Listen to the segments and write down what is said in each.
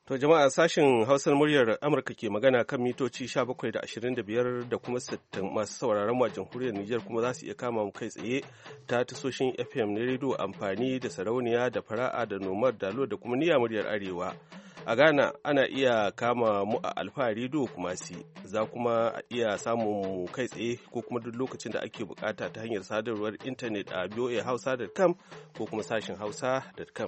To jama'a sashen Hausar muryar Amurka ke magana kan mitoci 17 da 25 da kuma 60 masu sauraron mu a jamhuriyar Nijar kuma za su iya kama mu kai tsaye ta tasoshin FM na rediyo amfani da sarauniya da fara'a da nomad dalo da kuma niyya muryar Arewa. A Ghana ana iya kama mu a Alfa rediyo kuma za kuma iya samun mu kai tsaye ko kuma duk lokacin da ake bukata ta hanyar sadarwar intanet a voahausa.com ko kuma sashen hausa.com.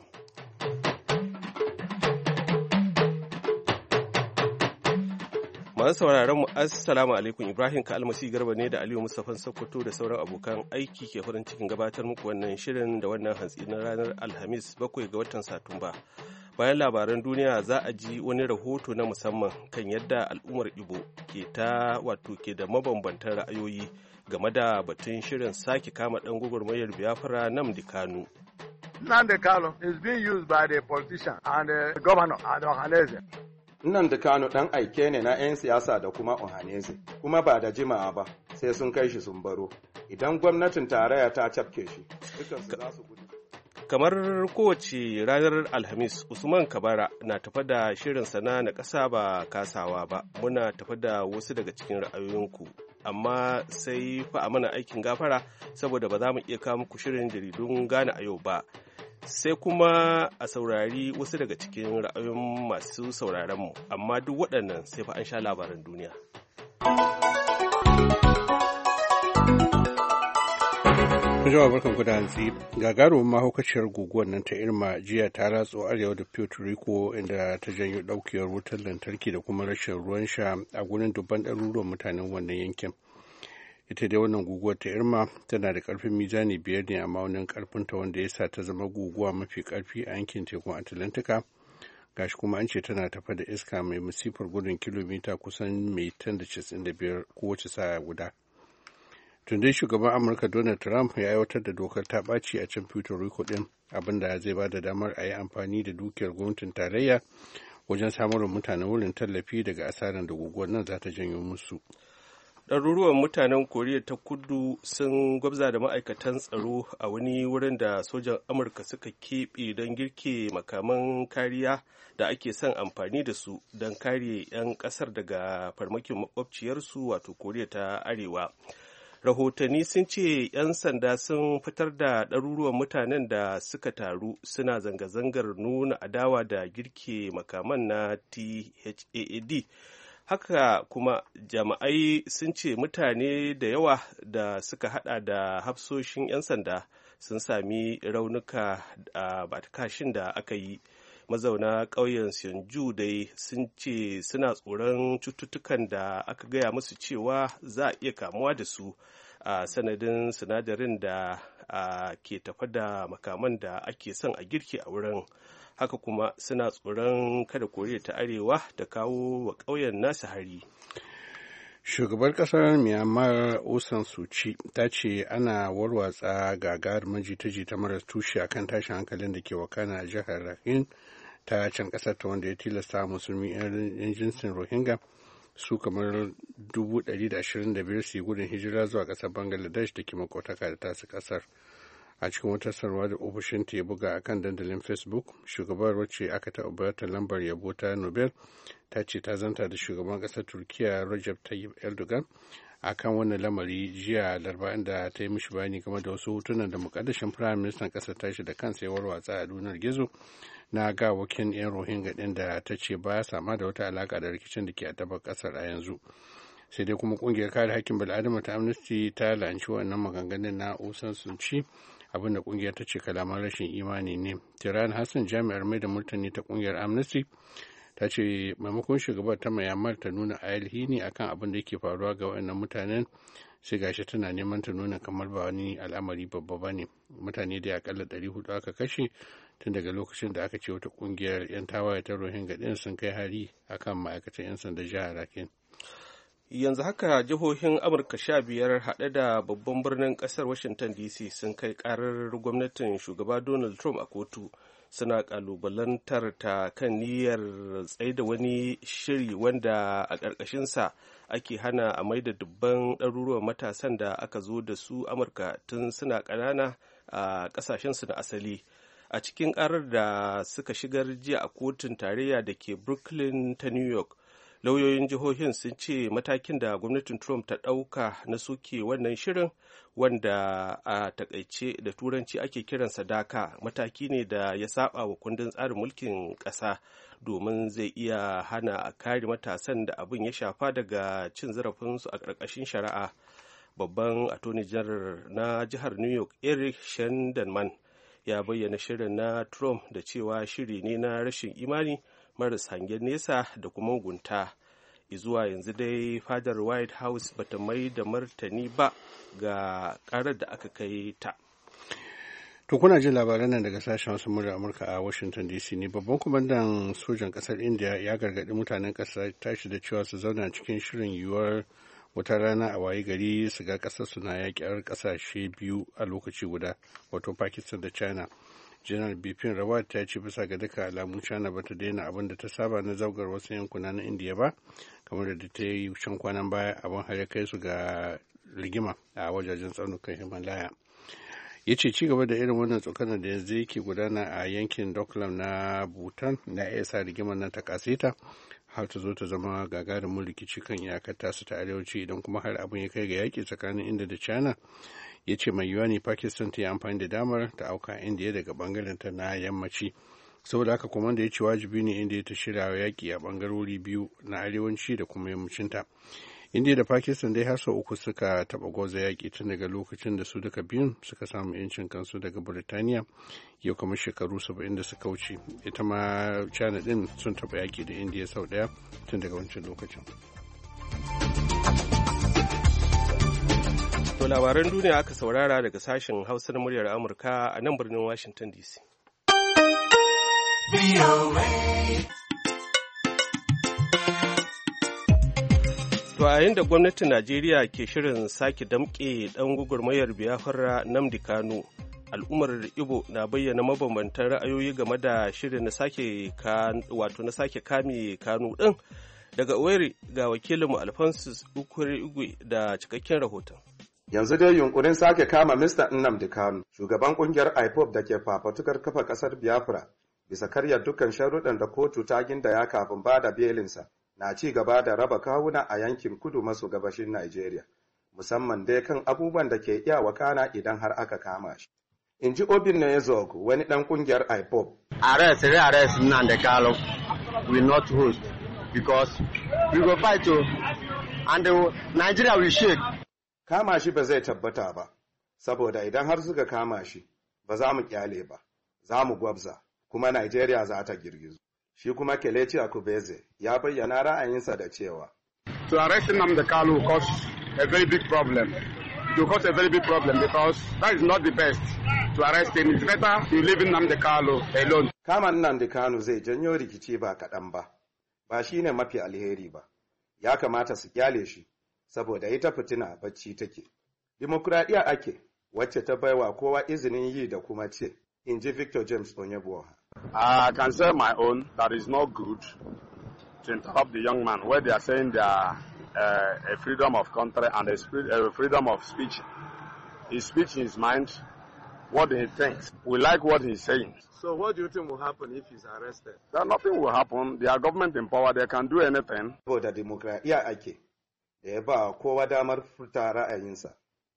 Masu sauraron mu assalamu alaikum, Ibrahim Kalmasi Garba ne da Aliyu Mustapha Sokoto da sauran abokan aiki ke farin cikin gabatar muku wannan shirin da wannan hantsi na ranar Alhamis 7 ga watan Satumba. Bayan labaran duniya za a ji wani rahoto na musamman kan yadda al'ummar Igbo ke da mabambantan ra'ayoyi game da batun shirin sake kama ɗan gwagwarmayar Biafra Nnamdi Kanu. Nnamdi Kanu is being used by the politician and the governor and the Ohaneze. Nnamdi Kanu ɗan aike ne na 'yan siyasa da kuma Ohaneze, kuma ba da jima'a ba sai sun kai shi sun baro. Idan gwamnatin tarayya ta cafke shi, dukansu za su gudu. Kamar kowace ranar Alhamis, Usman Kabara na tafa da shirin sana na ƙasa ba kasawa ba. Muna tafa da wasu daga cikin ra'ayoyinku, amma sai fa a mana aikin gafara saboda ba za mu iya kawo muku shirin jaridun Ghana a yau ba. Sai kuma a saurari wasu daga cikin ra'ayoyin masu sauraronmu, amma duk waɗannan sai fa an sha labaran duniya. Jama'a barkan ku da hantsi. Gagarumin mahaukaciyar guguwar nan ta Irma jiya ta ratso arewa da Puerto Rico inda ta janyo ɗaukewar wutar lantarki da kuma rashin ruwan sha a gurin dubban ɗaruruwan mutanen wannan yankin. Ita dai wannan guguwar ta Irma tana da ƙarfin mizani 5 ne a maunin ƙarfinta wanda ya sa ta zama guguwa mafi ƙarfi a yankin tekun Atlantika. Gashi kuma an ce tana tafa da iska mai masifar gudun kilomita kusan mai 195 kowace sa'a guda. Tun dai shugaban Amurka Donald Trump ya aiwatar da dokar ta ɓaci a can Puerto Rico ɗin, abinda zai ba da damar a yi amfani da dukiyar gwamnatin tarayya wajen samar da mutanen wurin tallafi daga asarar da guguwar nan za ta janyo musu. Ɗaruruwan mutanen Koriya ta Kudu sun gwabza da ma'aikatan tsaro a wani wurin da sojan Amurka suka keɓe don girke makaman kariya da ake son amfani da su don kare 'yan ƙasar daga farmakin makwabciyarsu wato Koriya ta Arewa. Rahotanni sun ce 'yan sanda sun fitar da ɗaruruwan mutanen da suka taru suna zanga-zangar nuna adawa da girke makaman na THAAD. Haka kuma jami'ai sun ce mutane da yawa da suka hada da hafsoshin 'yan sanda sun sami raunuka a batakashin da aka yi. Mazauna ƙauyen Seonju dai sun ce suna tsoron cututtukan da aka gaya musu cewa za a iya kamuwa da su a sanadin sinadarin da ke tafa da makaman da ake son a girke a wurin. Haka kuma suna tsoron kada Koriya ta Arewa ta kawo wa ƙauyen nasu hari. Shugabar ƙasar Myanmar Aung San Suu Kyi ta ce ana warwatsa gagarumin jita-jita maras tushe akan tashin hankalin da ke wakana a jihar Rakhine ta can ƙasar ta wanda ya tilasta musulmi 'yan jinsin Rohingya su kamar 125,000 su yi gudun hijira zuwa ƙasar Bangladesh da ke makwataka da tasu ƙasar. A cikin wata sarwa da ofishin ta ya buga a kan dandalin Facebook, shugabar wacce aka taɓa bayar lambar yabo ta Nobel ta ce ta zanta da shugaban ƙasar Turkiya Recep Tayyip Erdogan a kan wannan lamari jiya Laraba, inda ta yi mishi bayani game da wasu hotunan da mukaddashin firayim ministan ƙasar tashi da kansa ya warwatsa a duniyar gizo na gawakin 'yan Rohingya ɗin da ta ce baya sama da wata alaƙa da rikicin da ke addabar ƙasar a yanzu. Sai dai kuma ƙungiyar kare haƙƙin bil'adama ta Amnesty ta lanci wannan maganganun na Aung San Suu Kyi, abinda ƙungiyar ta ce kalaman rashin imani ne. Tiran Hassan, jami'ar mai da martani ta ƙungiyar Amnesty, ta ce maimakon shugabar ta Myanmar ta nuna alhini akan abin da yake faruwa ga waɗannan mutanen, sai gashi tana neman ta nuna kamar ba wani al'amari babba ba ne. Mutane da akalla 400 aka kashe tun daga lokacin da aka ce wata ƙungiyar 'yan tawaye ta Rohingya ɗin sun kai hari akan ma'aikatan 'yan sanda jihar Rakhine. Yanzu haka jihohin Amurka 15 haɗe da babban birnin ƙasar Washington DC sun kai ƙarar gwamnatin shugaba Donald Trump a kotu, suna ƙalubalantar ta kan niyyar tsaida wani shiri wanda a ƙarƙashinsa ake hana a maida dubban ɗaruruwan matasan da aka zo da su Amurka tun suna ƙanana a ƙasashensu na asali. a cikin karar da suka shigar jiya a kotun tarayya da ke Brooklyn ta New York. Lauyoyin jihohin sun ce matakin da gwamnatin Trump ta ɗauka na soke wannan shirin, wanda a takaice da turanci ake kiransa daka, mataki ne da ya saba wa kundin tsarin mulkin ƙasa, domin zai iya hana a kare matasan da abin ya shafa daga cin zarafinsu a ƙarƙashin shari'a. Babban attorney general na jihar New York, Eric Schneiderman, ya bayyana shirin na Trump da cewa shiri ne na rashin imani, maras hangen nesa da kuma mugunta. Zuwa yanzu dai fadar White House bata mai da martani ba ga karar da aka kai ta. To kuna jin labaran nan daga sashen wasu murya Amurka a Washington DC ne. Babban kwamandan sojan kasar India ya gargaɗi mutanen ƙasar tashi da cewa su zauna cikin shirin yiwuwar wata rana a waye gari su ga ƙasar suna yaƙiyar ƙasashe biyu a lokaci guda, wato Pakistan da China. Janar Bipin Rawat ta ce bisa ga duka alamu China bata daina abin da ta saba na zaugar wasu yankuna na Indiya ba, kamar da ta yi can kwanan baya abin har ya kai su ga rigima a wajajen tsaunukan Himalaya. Ya ce ci gaba da irin wannan tsokanar da yanzu yake gudana a yankin Doklam na Bhutan na iya sa rigimar nan ta kaseta har ta zo ta zama gagarumin rikici kan iyakar tasu ta arewaci, idan kuma har abin ya kai ga yaƙi tsakanin India da China. Ya ce mai yiwuwa ne Pakistan ta yi amfani da damar ta auka Indiya daga bangaren ta na yammaci. Saboda haka kuma da ya ce wajibi ne Indiya ta shirya yaƙi a bangarori biyu na arewaci da kuma yammacinta. Indiya da Pakistan dai har sau uku suka taɓa gwaza yaƙi tun daga lokacin da su duka biyun suka samu 'yancin kansu daga Burtaniya yau kamar shekaru 70 da suka wuce. Ita ma China ɗin sun taɓa yaƙi da Indiya sau ɗaya tun daga wancan lokacin. To labaran duniya aka saurara daga sashen Hausa na muryar Amurka a nan birnin Washington DC. To a yayin da gwamnatin Najeriya ke shirin sake damƙe ɗan gwagwarmayar Biafra Nnamdi Kanu, al'ummar Igbo na bayyana mabambantan ra'ayoyi game da shirin na sake kame Kanu ɗin. Daga Owerri ga wakilinmu Alphonsus Igwe da cikakken rahoton. Yanzu dai yunkurin sake kama Mr. Nnamdi Kanu, shugaban kungiyar IPOB da ke fafatukar kafa kasar Biafra, bisa karyar dukkan sharuɗan da kotu ta gindaya kafin ba da belinsa, na ci gaba da raba kawuna a yankin kudu maso gabashin Najeriya, musamman dai kan abubuwan da ke iya wakana idan har aka kama shi. In ji Obin Nezog, wani ɗan kungiyar IPOB. Arrest Nnamdi Kanu will not host because we will fight to and Nigeria will shake. Kama shi ba zai tabbata ba, saboda idan har suka kama shi, ba za mu kyale ba, za mu gwabza, kuma Najeriya za ta girgizu. Shi kuma Kelechi Akubeze ya bayyana ra'ayinsa da cewa, To arrest Nnamdi Kanu will cause a very big problem. It will cause a very big problem because that is not the best. To arrest him, it's better to leave Nnamdi Kanu alone. Kama Nnamdi Kanu zai janyo rikici ba kaɗan ba shi ne mafi alheri ba. Ya kamata su kyale shi, saboda ita fitina bacci take. Dimokuraɗiyya ake, wacce ta baiwa kowa izinin yi da kuma ce, in ji Victor James Onyebuoha. I can say my own that is not good to interrupt the young man where they are saying they are a freedom of country and a freedom of speech. His speech, his mind, what he thinks. We like what he's saying. So what do you think will happen if he's arrested? Nothing will happen. They are government in power. They can do anything. Saboda dimokuraɗiyya ake, da ya ba kowa damar furta ra'ayinsa.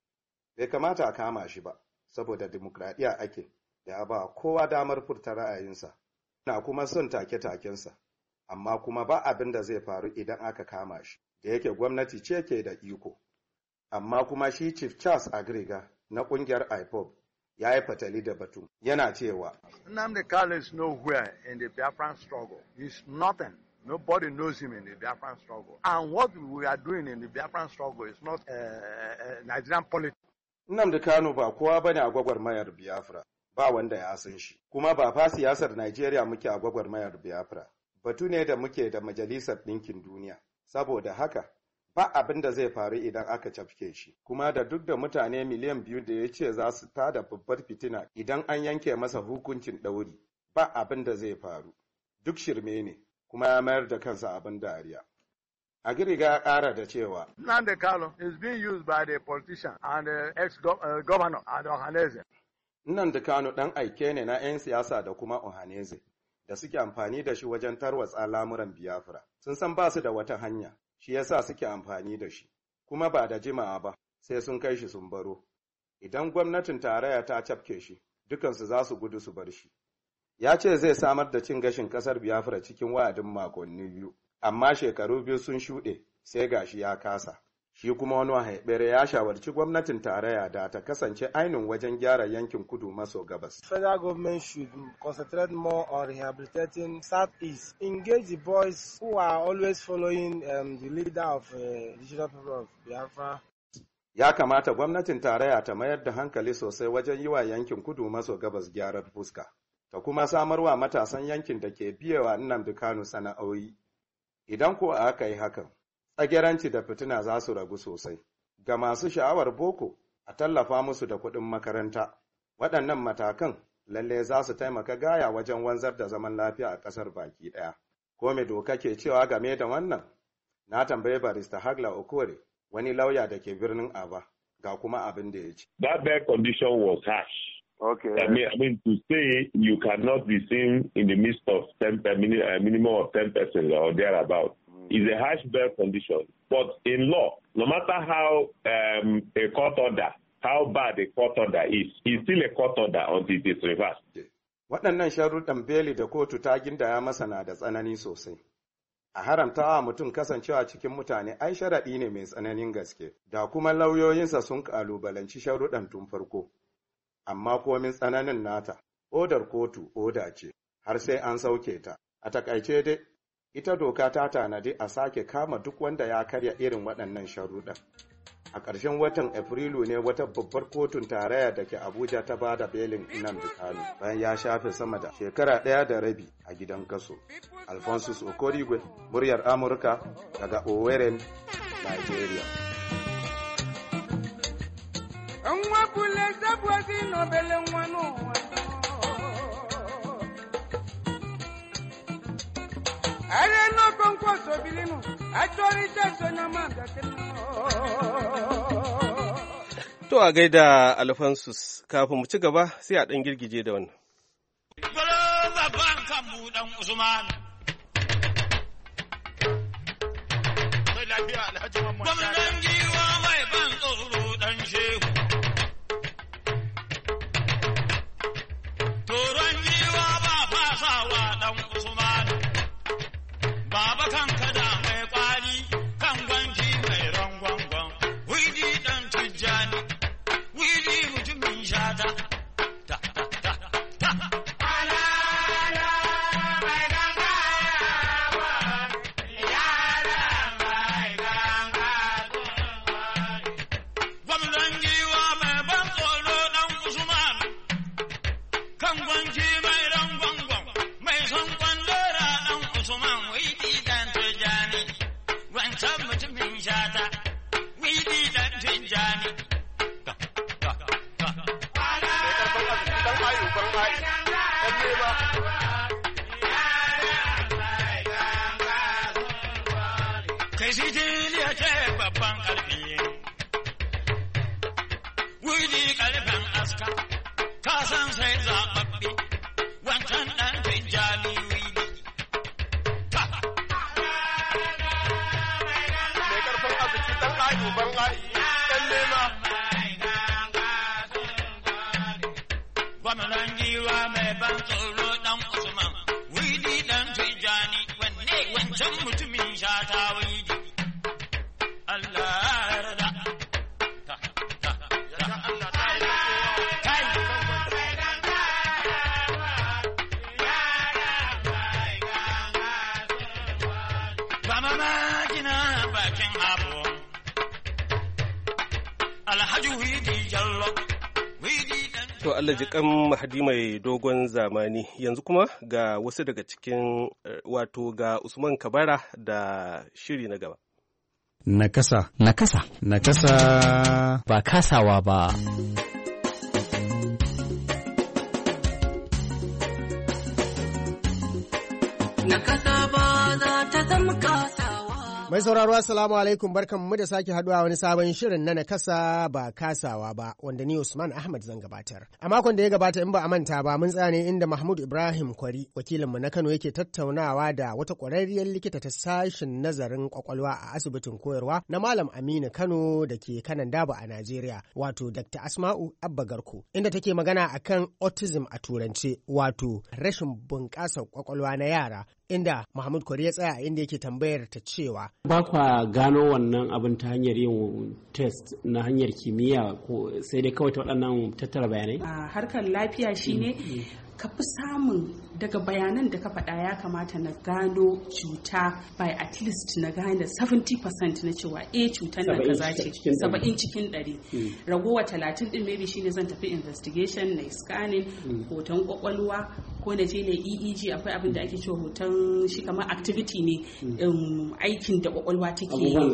Bai kamata a kama shi ba, saboda dimokuraɗiyya ake, da ya ba kowa damar furta ra'ayinsa. Na kuma son take-takensa, amma kuma ba abin da zai faru idan aka kama shi, da yake gwamnati ce ke da iko. Amma kuma shi Chief Charles Agriga na ƙungiyar IPOB ya yi fatali da batu, yana cewa, Nnamdi Kanu is nowhere in the Biafran struggle. He's nothing. Nobody knows him in the Biafran struggle. And what we are doing in the Biafran struggle is not Nigerian politics. Nnamdi Kanu ba kowa bane a gwagwarmayar Biafra, ba wanda ya san shi. Kuma ba fa siyasar Najeriya muke a gwagwarmayar Biafra. Batu ne da muke da Majalisar Ɗinkin Duniya. Saboda haka, ba abin da zai faru idan aka cafke shi. Kuma da duk da mutane miliyan 2 da ya ce za su tada babbar fitina idan an yanke masa hukuncin ɗauri, ba abin da zai faru. Duk shirme ne. Kuma ya mayar da kansa abin dariya. Agiriga ya ƙara da cewa, Nnamdi Kanu is being used by the politician and the ex-governor Ado Haneze Nnamdi Kanu ɗan aike ne na 'yan siyasa da kuma Ohaneze da suke amfani da shi wajen tarwatsa lamuran Biafra. Sun san ba su da wata hanya, shi yasa suke amfani da shi, kuma ba da jimawa ba sai sun kai shi sun baro. Idan gwamnatin tarayya ta cafke shi, dukansu za su gudu su bar shi. Ya ce zai samar da cin gashin ƙasar Biafra cikin wa'adin makonni 2, amma shekaru 2 sun shuɗe sai gashi ya kasa. Shi kuma wani haibere ya shawarci gwamnatin tarayya da ta kasance ainihin wajen gyara yankin kudu maso gabas. Federal government should concentrate more on rehabilitating Southeast, engage the boys who are always following the leader of the regional people of Biafra. Ya kamata gwamnatin tarayya ta mayar da hankali sosai wajen yi wa yankin kudu maso gabas gyarar fuska, ta kuma samarwa matasan yankin da ke biyewa Nnamdi Kanu sana'o'i. Idan ko aka yi hakan, tsageranci da fitina za su ragu sosai. Ga masu sha'awar boko, a tallafa musu da kuɗin makaranta. Waɗannan matakan lalle za su taimaka gaya wajen wanzar da zaman lafiya a ƙasar baki ɗaya. Ko me doka ke cewa game da wannan? Na tambayi barista Hagla Okore, wani lauya da ke birnin Aba, ga kuma abin da ya ce. That bail condition was harsh. Okay. I mean, to say you cannot be seen in the midst of minimum of 10 persons or thereabout is a harsh bail condition. But in law, no matter how a court order, how bad a court order is, it's still a court order until it is reversed. Waɗannan sharuɗan beli da kotu ta gindaya masa na da tsanani sosai. A haramtawa mutum kasancewa cikin mutane ai sharaɗi ne mai tsananin gaske, da kuma lauyoyinsa sun ƙalubalanci sharuɗan tun farko. Amma komin tsananin nata, odar kotu oda ce, har sai an sauke ta. A takaice dai, ita doka ta tanadi a sake kama duk wanda ya karya irin waɗannan sharuɗan. A ƙarshen watan Afrilu ne wata babbar kotun tarayya da ke Abuja ta ba da belin Nnamdi Kanu bayan ya shafe sama da shekara 1 da rabi a gidan kaso. Alphonsus Okorigwe, muryar Amurka daga Owerri, Nigeria. To a gaida Alphonsus, kafin mu ci gaba sai a ɗan girgije da wannan. Gwamnan giwa mai ban tsoro ɗan shehu. Toron giwa ba fasawa ɗan Usman. Baba kan kada mai kwari kan gwanki mai rangwangwan. Widi ɗan Tijjani, widi mutumin shata. Kai shi jiliya ce babban ƙarfi, wuri ƙarfin aska, ka san sai zaɓaɓɓe, wancan ɗan Tijjani wuri. Mai ƙarfin arziki ɗan ayu ban ayi, ɗan nema. Gwamnan giwa mai ban tsoro ɗan Usman, wuri ɗan Tijjani, wancan mutumin shata wuri. To Allah ji kan Mahdi mai dogon zamani, yanzu kuma ga wasu daga cikin wato ga Usman Kabara da shiri na gaba. Nakasa. Nakasa. Nakasa. Ba kasawa ba. Nakasa ba za ta zama kasawa Mai sauraro assalamu alaikum, barkanmu da sake haduwa wani sabon shirin na nakasa ba kasawa ba wanda ni Usman Ahmad zan gabatar. A makon da ya gabata in ba a manta ba mun tsane inda Mahmud Ibrahim Kwari wakilinmu na Kano yake tattaunawa da wata ƙwararriyar likita ta sashin nazarin kwakwalwa a asibitin koyarwa na Malam Aminu Kano da ke Kanan Dabo a Najeriya, wato Dr. Asma'u Abba Garko, inda take magana akan autism a turance, wato rashin bunƙasar kwakwalwa na yara, inda Mahmud Kwari ya tsaya inda yake tambayar ta cewa ba kwa gano wannan abin ta hanyar yin test na hanyar kimiyya ko sai dai kawai ta waɗannan tattara bayanai? A harkar lafiya shine ka fi samun daga bayanan da ka faɗa ya kamata na gano cuta by at least na gane 70% na cewa cutar nan kaza ce 70 cikin 100 ragowa 30 din maybe shine zan tafi investigation na scanning hoton kwakwalwa ko na je ne EEG akwai abin da ake cewa hoton shi kamar activity ne aikin da kwakwalwa take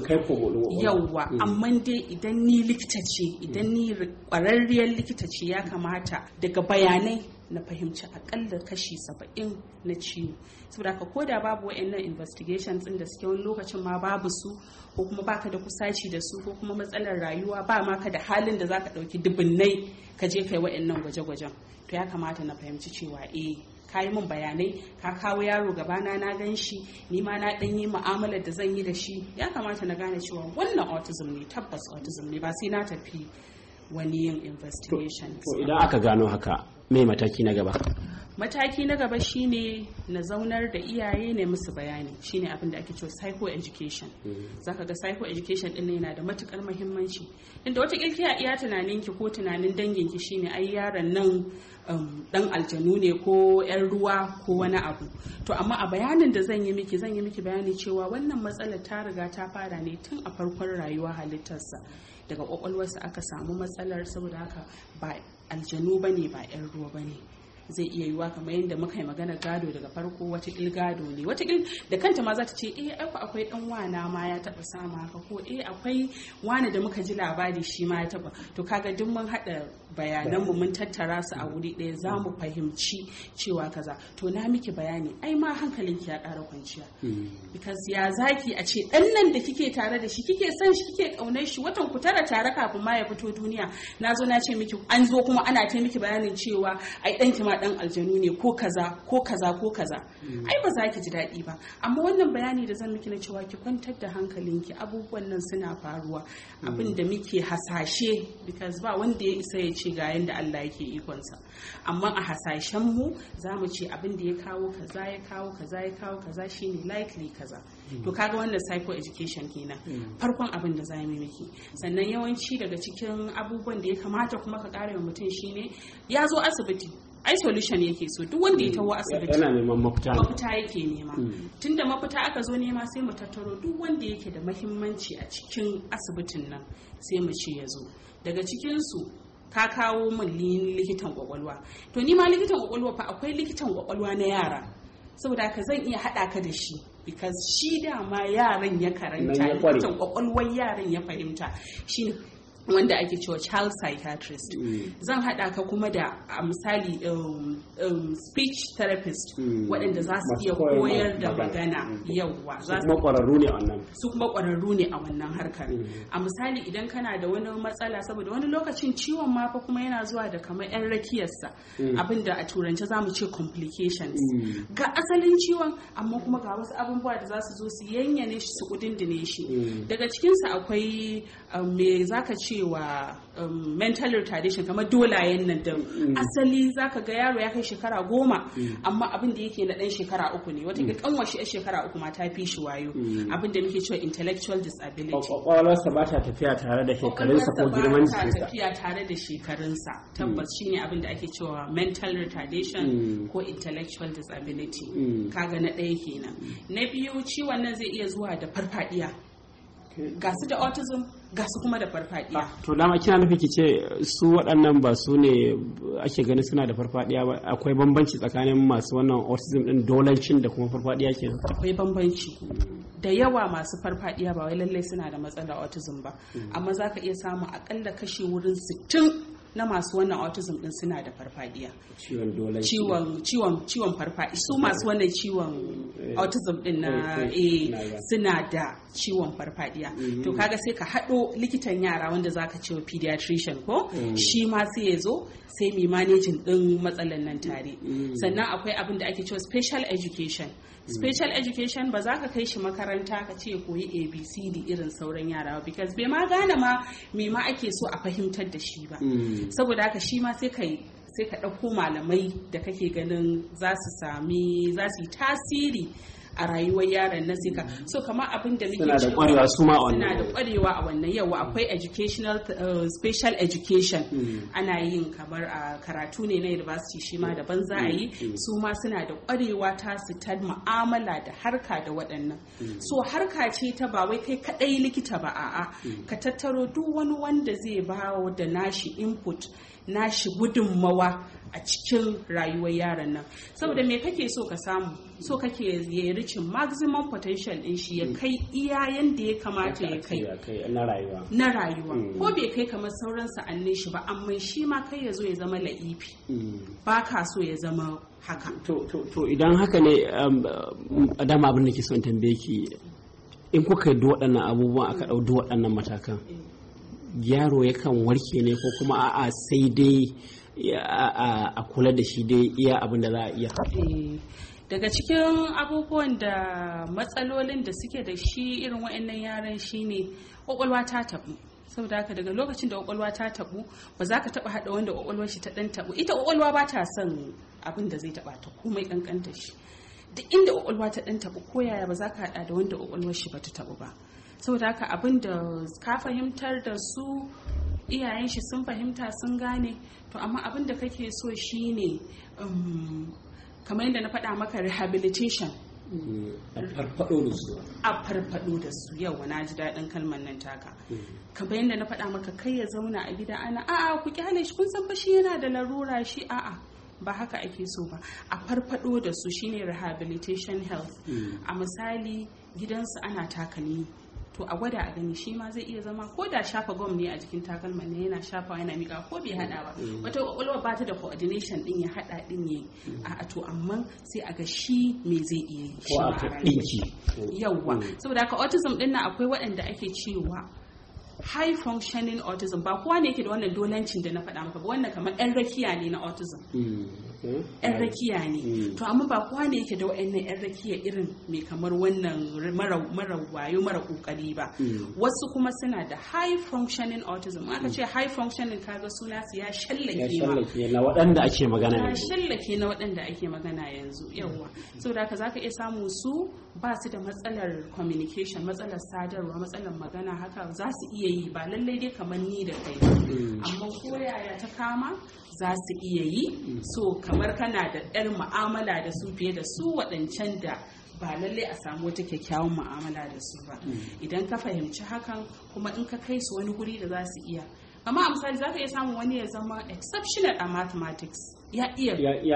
yawwa amma dai idan ni likita ce idan ni kwararriyar likita ce ya kamata daga bayanai na fahimci akalla kashi 70 na ciwo saboda haka ko da babu wayannan investigations din da suke wani lokacin ma babu su ko kuma baka da kusaci da su ko kuma matsalar rayuwa ba ma ka da halin da zaka dauki dubunnai ka je kai wayannan gwaje-gwajen to ya kamata na fahimci cewa ka yi min bayanai ka kawo yaro gabana na gan shi ni ma na dan yi mu'amalar da zan yi da shi ya kamata na gane cewa wannan autism ne, tabbas autism ne, ba sai na tafi wani yin investigation. To idan aka gano haka me mataki na gaba? Mataki na gaba shine na zaunar da iyaye ne musu bayani, shine abin da ake cewa psycho education. Zaka ga psycho education din yana da matukar muhimmanci inda wata kilkiya iya tunanin ki ko tunanin dangin ki shine ai yaron nan dan aljanu ne ko yan ruwa ko wani abu. To amma a bayanin da zan yi miki bayani cewa wannan matsalar ta riga ta fara ne tun a farkon rayuwa halittarsa. Daga kwakwalwarsa aka samu matsalar, saboda haka ba aljanu bane ba yan ruwa bane. Zai iya yiwa kamar yadda muka yi magana gado daga farko, watakil gado ne, watakil da kanta ma za ta ce akwai dan wana ma ya taba sama haka, ko akwai wani da muka ji labari shi ma ya taba. To kaga duk mun hada bayanan mu mun tattara su a wuri ɗaya za mu fahimci cewa kaza. To na miki bayani ai ma hankalinki ya ƙara kwanciya, because ya zaki a ce dan nan da kike tare da shi, kike son shi, kike kaunar shi, watan ku tara tare kafin ma ya fito duniya, na zo na ce miki an zo kuma ana ta miki bayanin cewa ai danki ma dan aljanu ne ko kaza ko kaza ko kaza. Ai ba za ki ji daɗi ba. Amma wannan bayani da zan miki na cewa ki kwantar da hankalinki, abubuwan nan suna faruwa, abin da muke hasashe, because ba wanda ya isa ya ce ga yanda Allah yake ikonsa, amma a hasashen mu za mu ce abin da ya kawo kaza ya kawo kaza ya kawo kaza shine likely kaza. To kaga wannan psycho education kenan, farkon abin da za mu miki. Sannan yawanci daga cikin abubuwan da ya kamata kuma ka kare wa mutum shine ya zo asibiti, ai solution yake so, duk wanda ya taho asibiti yana neman mafita yake nema. Tunda mafita aka zo nema sai mu tattaro duk wanda yake da muhimmanci a cikin asibitin nan sai mu ce ya zo. Daga cikin su ka kawo min likitan kwakwalwa, to ni ma likitan kwakwalwa fa akwai likitan kwakwalwa na yara, saboda haka zan iya haɗa ka da shi, because shi dama yaran ya karanta, likitan kwakwalwar yaran ya fahimta, shi wanda ake cewa child psychiatrist. Zan haɗa ka kuma da misali speech therapist, waɗanda za su iya koyar da magana. Yawwa, su kuma ƙwararru ne a wannan. Su kuma ƙwararru ne a wannan harkar. A misali idan kana da wani matsala, saboda wani lokacin ciwon ma fa kuma yana zuwa da kamar 'yan rakiyarsa, abinda a turance za mu ce complications. Ga asalin ciwon, amma kuma ga wasu abubuwa da za su zo su yanyane shi, su kudindine shi. Daga cikinsa akwai me zaka ce wa mental retardation, kamar dolayen nan da asali zaka ga yaro ya kai shekara 10 amma abin da yake na dan shekara 3 ne, wata kanwar shi shekara 3 ma ta fi shi wayo, abin da muke cewa intellectual disability. Kwakwalwarsa ba ta tafiya tare da shekarunsa ko girman jikinsa. Ba ta tafiya tare da shekarunsa, tabbas shine abin da ake cewa mental retardation ko intellectual disability. Kaga na ɗaya kenan. Na biyu, ciwon nan zai iya zuwa da farfadiya. Ga su da autism, ga su kuma da farfadiya. To dama kina nufi ki ce su waɗannan ba su ne ake ganin suna da farfadiya ba? Akwai bambanci tsakanin masu wannan autism din dolancin da kuma farfadiya kenan? Akwai bambanci. Da yawa masu farfadiya ba wai lallai suna da matsalar autism ba, amma za ka iya samu akalla kashe wurin 60 na masu wannan autism din suna da farfadiya. Ciwon farfadiya. Su masu wannan ciwon autism din na suna da ciwon farfadiya to kaga sai ka haɗo likitan yara wanda zaka ce wa pediatrician ko shi ma sai ya zo sai mai managing din matsalan nan tare sannan akwai abin da ake cewa special education ba za ka kai shi makaranta ka ce koyi abcd irin sauran yara ba because bai ma gane ma me ma ake so a fahimtar da shi ba saboda haka shi ma sai ka ɗauko malamai da kake ganin za su yi tasiri a rayuwar yaron na sai ka so kamar abin da muke cewa suna da kwarewa a wannan yawa akwai educational special education ana yin kamar a karatu ne na university shi ma daban za a yi su ma suna da kwarewa ta su ta mu'amala da harka da waɗannan so harka ce ta ba wai kai kadai likita ba a'a ka tattaro duk wani wanda zai ba da nashi input nashi gudunmawa a cikin rayuwar yaran nan saboda me kake so ka samu so kake ya ricin maximum potential din shi ya kai iya yanda ya kamata ya kai na rayuwa ko bai kai kamar sauran sa'annin shi ba amma shi ma kai ya zo ya zama la'ifi ba ka so ya zama haka to idan haka ne dama abin da ke son tambaye ki in kuka yi waɗannan abubuwan aka ɗau waɗannan matakan yaro yakan warke ne ko kuma a'a sai dai a kula da shi dai iya abin da za a iya daga cikin abubuwan da matsalolin da suke da shi irin wa'annan yaran shine kwakwalwa ta tabu saboda haka daga lokacin da kwakwalwa ta tabu ba za ka taba hada wanda kwakwalwar shi ta dan tabu ita kwakwalwa ba ta son abin da zai taba ta komai kankanta shi duk inda kwakwalwa ta dan tabu ko yaya ba za ka hada da wanda kwakwalwar shi ba ta tabu ba saboda haka abin da ka fahimtar da su iyayen shi sun fahimta sun gane to amma abin da kake so shine kamar yadda na faɗa maka rehabilitation a farfado da su yau na ji daɗin kalmar nan taka kamar yadda na faɗa maka kai ya zauna a gida ana a'a ku kyale shi kun san fa shi yana da larura shi a'a ba haka ake so ba a farfado da su shine rehabilitation health a misali gidansu ana takalmi to a gwada a gani shi ma zai iya zama ko da shafa gom ne a jikin takalman ne yana shafa yana mika ko bai hada ba wata kwakwalwa ba ta da coordination din ya hada din ne a to amma sai a ga shi me zai iya yi ko a dinki yawa saboda haka autism din nan akwai waɗanda ake cewa high functioning autism ba kowa ne yake da wannan dolancin da na faɗa maka ba wannan kamar ɗan rakiya ne na autism ɗan rakiya ne to amma ba kowa ne yake da wa'annan ɗan rakiya irin mai kamar wannan mara wayo mara ƙoƙari ba wasu kuma suna da high functioning autism aka ce high functioning kaga suna su ya shallake na waɗanda ake magana yanzu shallake na waɗanda ake magana yanzu yawa saboda haka zaka iya samu su ba su da matsalar communication matsalar sadarwa matsalar magana haka za su iya yi ba lallai dai kamar ni da kai amma ko yaya ta kama za su iya yi so kamar kana da ɗan mu'amala da su fiye da su waɗancan da ba lallai a samu wata kyakkyawan mu'amala da su ba idan ka fahimci hakan kuma in ka kai su wani guri da za su iya amma a misali za ka iya samun wani ya zama exceptional a mathematics ya iya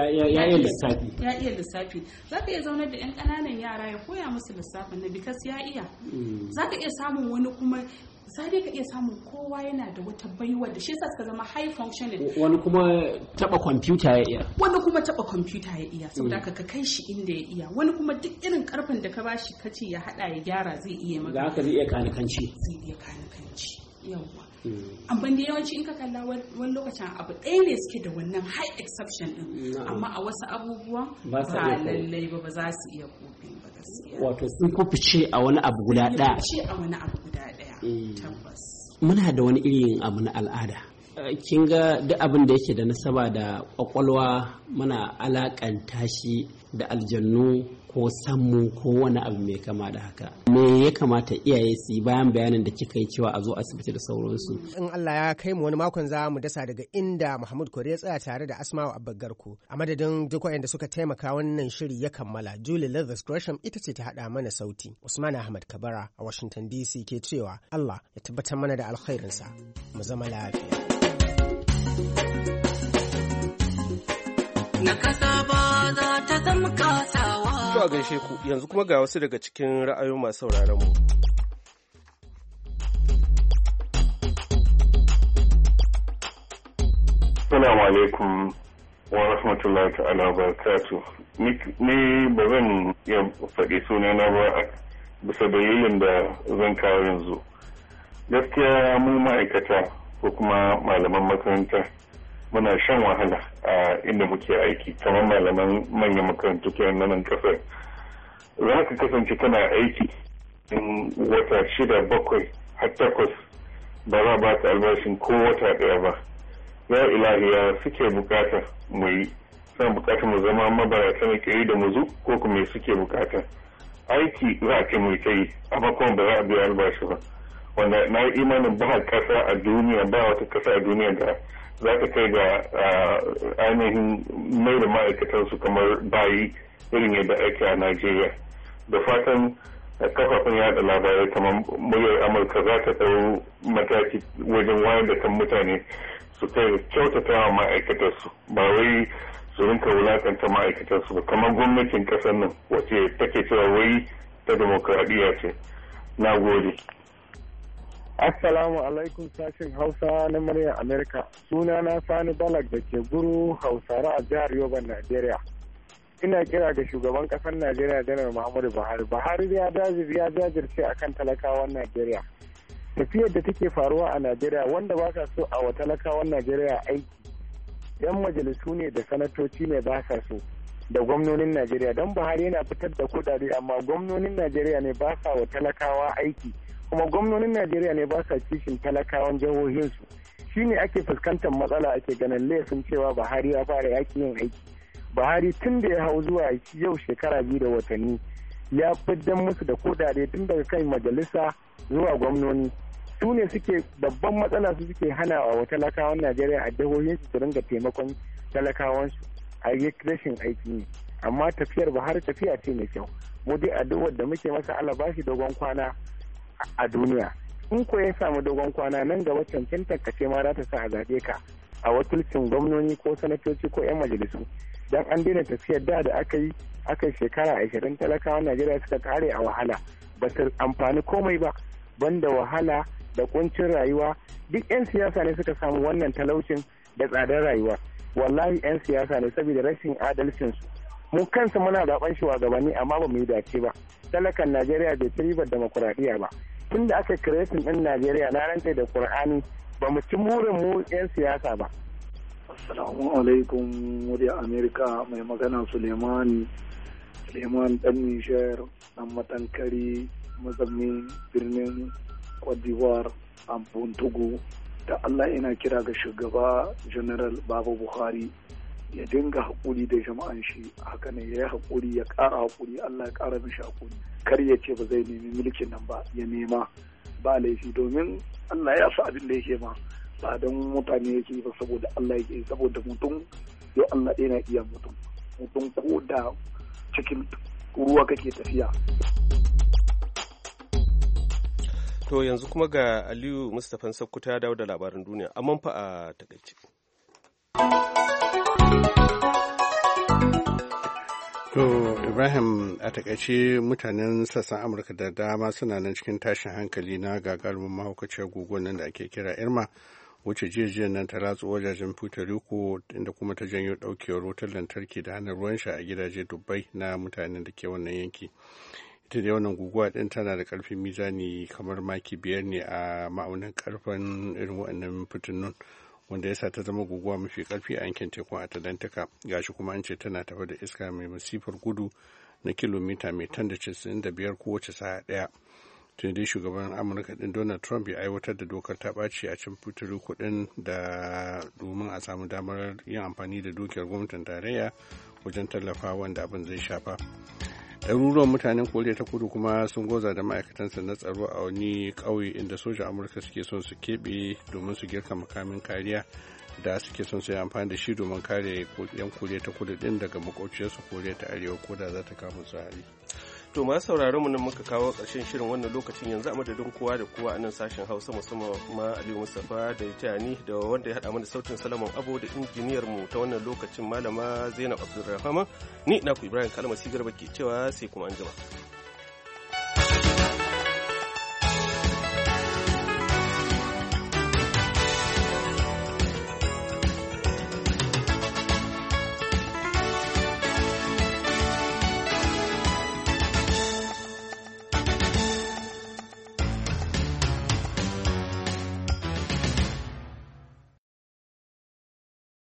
lissafi za ka iya zaunar da 'yan ƙananan yara ya koya musu lissafin na bikas ya iya za ka iya samun wani kuma za ka iya samun kowa yana da wata baiwa da shi suka zama high functioning wani kuma taba kwamfuta ya iya saboda ka kai shi inda ya iya wani kuma duk irin karfin da ka bashi kace ya hada ya gyara zai iya maka da haka zai iya kanikanci yawa amma da yawanci in ka kalla wani lokacin abu ɗaya ne suke da wannan high exception din amma a wasu abubuwan ba lallai ba za su iya kofi ba gaskiya wato sun kufice a wani abu guda ɗaya tabbas muna da wani irin abu na al'ada kin ga duk abin da yake da nasaba da kwakwalwa muna alakanta shi da aljannu ko sammu ko wani abu mai kama da haka me ya kamata iyaye su yi bayan bayanin da kika yi cewa a zo asibiti da sauransu in Allah ya kai mu wani makon za mu dasa daga inda Muhammad Kore ya tsaya tare da Asma'u Abbagarku a madadin duk waɗanda suka taimaka wannan shiri ya kammala Julie Leathers Gresham ita ce ta haɗa mana sauti Usman Ahmad Kabara a Washington DC ke cewa Allah ya tabbatar mana da alkhairinsa mu zama lafiya na kasa ba za ta zama kasawa. To a gaishe ku yanzu kuma ga wasu daga cikin ra'ayoyin masu sauraron mu. Assalamu alaikum wa rahmatullahi ta'ala wa barakatuh. Ni ba zan iya faɗi sunana ba bisa dalilin da zan kawo yanzu. Gaskiya mu ma'aikata ko kuma malaman makaranta muna shan wahala a inda muke aiki, kamar malaman manyan makarantu ke nan kasar. Za ka kasance kana aiki in wata 6, 7 har 8 ba za ba ta albashin ko wata ɗaya ba. Ya ilahiya suke bukata mu yi, suna bukata mu zama mabarata na kiri da muzu ko kuma suke bukata. Aiki za a ce mu yi, amma kuma ba za a biya albashi ba. Wanda na yi imanin ba kasa a duniya, ba wata kasa a duniya da za ta kai ga ainihin mai da ma'aikatansu kamar bayi irin yadda ake a Najeriya. Da fatan kafafen yada labarai kamar muryar Amurka za ta ɗau mataki wajen wayar da kan mutane su kai kyautata wa ma'aikatarsu, ba wai su rinka wulakanta ma'aikatarsu ba, kamar gwamnatin ƙasar nan wacce take cewa wai ta demokradiyya ce. Na gode. Assalamu alaikum sashen Hausa na muryar Amerika. Suna na Sani Balak da ke Guru Hausare a jihar Yoban, Najeriya. Ina kira ga shugaban kasar Najeriya Janar Muhammadu Buhari. Buhari ya jajirce akan talakawan Najeriya. Tafiyar da take faruwa a Najeriya wanda ba sa so a wa talakawan Najeriya aiki. Yan majalisu ne da sanatoci ne ba sa so da gwamnonin Najeriya. Don Buhari yana fitar da kudade amma gwamnonin Najeriya ne ba sa wa talakawa aiki. Kuma gwamnonin Najeriya ne ba sa kishin talakawan jihohinsu. Shi ne ake fuskantar matsala, ake ganin laifin cewa Buhari ya fara yakin yin aiki. Buhari tun da ya hau zuwa yau shekara 2 da watanni ya fiddan musu da kudade tun daga kan majalisa zuwa gwamnoni. Su ne suke babban matsala, su suke hana wa talakawan Najeriya a jihohinsu su ringa taimakon talakawansu a yi rashin aiki ne. Amma tafiyar Buhari tafiya ce mai kyau. Mu dai addu'ar da muke masa Allah ba shi dogon kwana a duniya. In ko ya samu dogon kwana nan gaba cancanta kace ma za ta sa a zaɓe ka a wakilcin gwamnoni ko sanatoci ko 'yan majalisu. Dan an daina tafiyar da aka yi shekara 20 talakawan Najeriya suka kare a wahala, ba su amfani komai ba banda wahala da kuncin rayuwa. Duk 'yan siyasa ne suka samu wannan talaucin da tsadar rayuwa. Wallahi 'yan siyasa ne saboda rashin adalcinsu. Mu kansa muna zaben shugabanni amma ba mu yi dace ba. Talakan Najeriya bai ci ribar demokuraɗiyya ba. Tun da aka kiretin ɗin Najeriya na rantse da Kur'ani ba mu ci burin mu 'yan siyasa ba. Assalamu alaikum murya Amerika, mai magana Suleiman ɗan Nijar, ɗan matankari mazaunin birnin Cote d'Ivoire a Buntugu. Da Allah ina kira ga shugaba General Baba Buhari ya dinga haƙuri da jama'an shi, haka ne ya yi haƙuri, ya ƙara haƙuri, Allah ya ƙara mishi haƙuri. Kar ya ce ba zai nemi mulkin nan ba, ya nema ba laifi, domin Allah ya sa abin da yake ma ba don mutane yake ba, saboda Allah yake, saboda mutum yau Allah ɗaya na iya mutum ko da cikin ruwa kake tafiya. To yanzu kuma ga Aliyu Mustapha Sakkuta dawo da labaran duniya, amma fa a takaice. To Ibrahim, a takaice mutanen sassan Amurka da dama suna nan cikin tashin hankali na gagarumin mahaukaciyar guguwar nan da ake kira Irma, wacce jiya nan ta ratsu wajajen Puerto Rico inda kuma ta janyo daukewar wutar lantarki da hana ruwan sha a gidaje dubbai na mutanen da ke wannan yanki. Ita da wannan guguwa din tana da karfin mizani kamar maki 5 ne a ma'aunin karfin irin waɗannan fitinun, wanda ya sa ta zama guguwa mafi karfi a yankin tekun Atlantika. Gashi kuma an ce tana tafa da iska mai masifar gudu na kilomita mai 195 kowace sa'a ɗaya. Tun dai shugaban Amurka din Donald Trump ya aiwatar da dokar ta ɓaci a can Puerto Rico din da domin a samu damar yin amfani da dukiyar gwamnatin tarayya wajen tallafa wanda abin zai shafa. Ɗaruruwan mutanen Koriya ta Kudu kuma sun goza da ma'aikatansa na tsaro a wani ƙauye inda sojan Amurka suke son su keɓe domin su girka makamin kariya da suke son su yi amfani da shi domin kare 'yan Koriya ta Kudu ɗin daga makwabciyarsu Koriya ta Arewa ko da za ta kama su hari. To masu sauraron mu nan muka kawo ƙarshen shirin wannan lokacin, yanzu a madadin kowa da kowa a nan sashen Hausa, musamman ma Aliyu Mustapha da Tayani da wanda ya haɗa mana sautin Salaman Abo da injiniyar mu ta wannan lokacin Malama Zainab Abdulrahman, ni naku Ibrahim Kalmasi Garba ke cewa sai kuma anjima.